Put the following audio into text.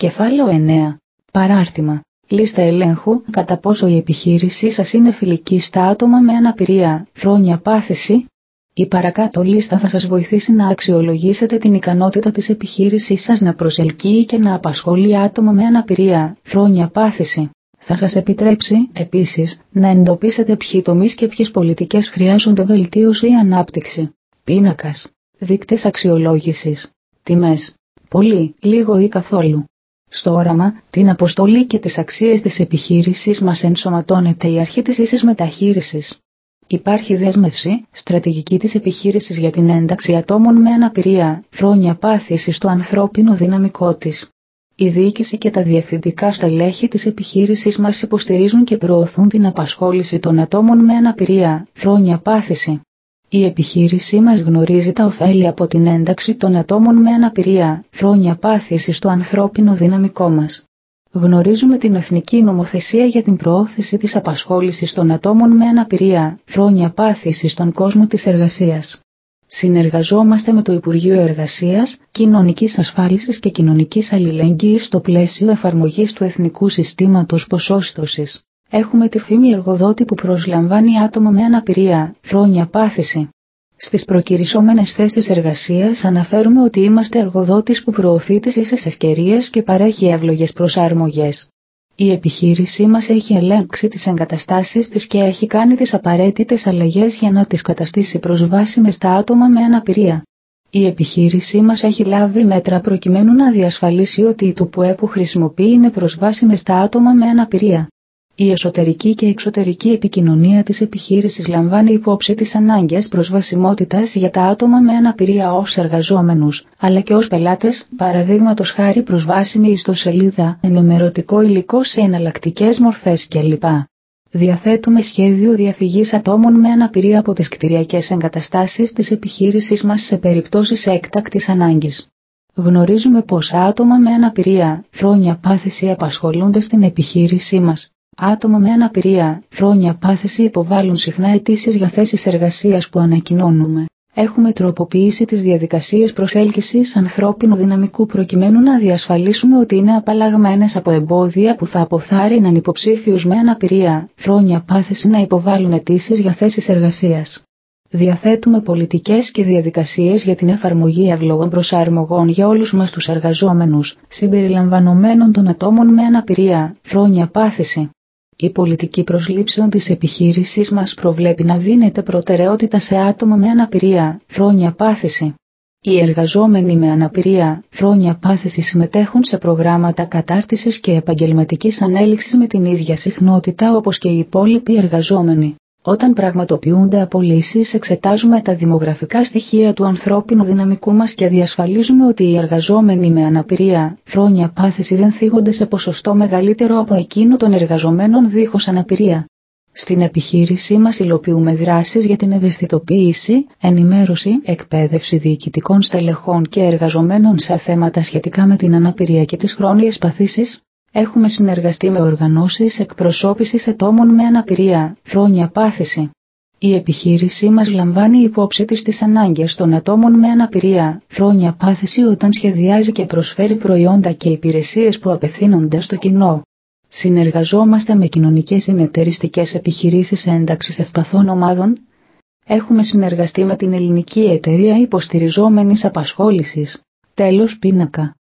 Κεφάλαιο 9. Παράρτημα. Λίστα ελέγχου κατά πόσο η επιχείρησή σας είναι φιλική στα άτομα με αναπηρία, χρόνια πάθηση. Η παρακάτω λίστα θα σας βοηθήσει να αξιολογήσετε την ικανότητα της επιχείρησής σας να προσελκύει και να απασχολεί άτομα με αναπηρία, χρόνια πάθηση. Θα σας επιτρέψει, επίσης, να εντοπίσετε ποιοι τομείς και ποιες πολιτικές χρειάζονται βελτίωση ή ανάπτυξη. Πίνακας. Δείκτες αξιολόγησης. Τιμές. Πολύ, λίγο ή καθόλου. Στο όραμα, την αποστολή και τις αξίες της επιχείρησης μας ενσωματώνεται η αρχή της ίσης μεταχείρισης. Υπάρχει δέσμευση, στρατηγική της επιχείρησης για την ένταξη ατόμων με αναπηρία, χρόνια πάθηση στο ανθρώπινο δυναμικό της. Η διοίκηση και τα διευθυντικά στελέχη της επιχείρησης μας υποστηρίζουν και προωθούν την απασχόληση των ατόμων με αναπηρία, χρόνια πάθηση. Η επιχείρησή μας γνωρίζει τα ωφέλη από την ένταξη των ατόμων με αναπηρία, χρόνια πάθηση στο ανθρώπινο δυναμικό μας. Γνωρίζουμε την εθνική νομοθεσία για την προώθηση της απασχόλησης των ατόμων με αναπηρία, χρόνια πάθηση στον κόσμο της εργασίας. Συνεργαζόμαστε με το Υπουργείο Εργασίας, Κοινωνικής Ασφάλισης και Κοινωνικής Αλληλεγγύης στο πλαίσιο εφαρμογής του Εθνικού Συστήματος Ποσόστοσης. Έχουμε τη φήμη εργοδότη που προσλαμβάνει άτομα με αναπηρία, χρόνια πάθηση. Στις προκηρυσσόμενες θέσεις εργασίας αναφέρουμε ότι είμαστε εργοδότης που προωθεί τις ίσες ευκαιρίες και παρέχει εύλογες προσαρμογές. Η επιχείρησή μας έχει ελέγξει τις εγκαταστάσεις της και έχει κάνει τις απαραίτητες αλλαγές για να τις καταστήσει προσβάσιμες στα άτομα με αναπηρία. Η επιχείρησή μας έχει λάβει μέτρα προκειμένου να διασφαλίσει ότι οι ΤΟΠΟΕ που χρησιμοποιεί είναι προσβάσιμες στα άτομα με αναπηρία. Η εσωτερική και εξωτερική επικοινωνία της επιχείρησης λαμβάνει υπόψη τις ανάγκες προσβασιμότητας για τα άτομα με αναπηρία ως εργαζόμενους, αλλά και ως πελάτες, παραδείγματος χάρη προσβάσιμη ιστοσελίδα, ενημερωτικό υλικό σε εναλλακτικές μορφές κλπ. Διαθέτουμε σχέδιο διαφυγής ατόμων με αναπηρία από τις κτηριακές εγκαταστάσεις της επιχείρησης μας σε περιπτώσεις έκτακτης ανάγκης. Γνωρίζουμε πόσα άτομα με αναπηρία, χρόνια πάθηση απασχολούνται στην επιχείρησή μας. Άτομα με αναπηρία, χρόνια πάθηση υποβάλλουν συχνά αιτήσεις για θέσεις εργασίας που ανακοινώνουμε. Έχουμε τροποποιήσει τις διαδικασίες προσέλκυσης ανθρώπινου δυναμικού προκειμένου να διασφαλίσουμε ότι είναι απαλλαγμένες από εμπόδια που θα αποθάρρυναν υποψήφιους με αναπηρία, χρόνια πάθηση να υποβάλλουν αιτήσεις για θέσεις εργασίας. Διαθέτουμε πολιτικές και διαδικασίες για την εφαρμογή εύλογων προσαρμογών για όλους μας τους εργαζόμενους, συμπεριλαμβανομένων των ατόμων με αναπηρία, χρόνια πάθηση. Η πολιτική προσλήψεων της επιχείρησης μας προβλέπει να δίνεται προτεραιότητα σε άτομα με αναπηρία, χρόνια πάθηση. Οι εργαζόμενοι με αναπηρία, χρόνια πάθηση συμμετέχουν σε προγράμματα κατάρτισης και επαγγελματικής ανέλυξης με την ίδια συχνότητα όπως και οι υπόλοιποι εργαζόμενοι. Όταν πραγματοποιούνται απολύσεις, εξετάζουμε τα δημογραφικά στοιχεία του ανθρώπινου δυναμικού μας και διασφαλίζουμε ότι οι εργαζόμενοι με αναπηρία, χρόνια πάθηση δεν θίγονται σε ποσοστό μεγαλύτερο από εκείνο των εργαζομένων δίχως αναπηρία. Στην επιχείρησή μας υλοποιούμε δράσεις για την ευαισθητοποίηση, ενημέρωση, εκπαίδευση διοικητικών στελεχών και εργαζομένων σε θέματα σχετικά με την αναπηρία και τις χρόνιες παθήσεις. Έχουμε συνεργαστεί με οργανώσεις εκπροσώπησης ατόμων με αναπηρία, χρόνια πάθηση. Η επιχείρησή μας λαμβάνει υπόψη της τις ανάγκες των ατόμων με αναπηρία, χρόνια πάθηση όταν σχεδιάζει και προσφέρει προϊόντα και υπηρεσίες που απευθύνονται στο κοινό. Συνεργαζόμαστε με κοινωνικές συνεταιριστικές επιχειρήσεις ένταξης ευπαθών ομάδων. Έχουμε συνεργαστεί με την Ελληνική Εταιρεία Υποστηριζόμενης Απασχόλησης. Τέλος πίνακα.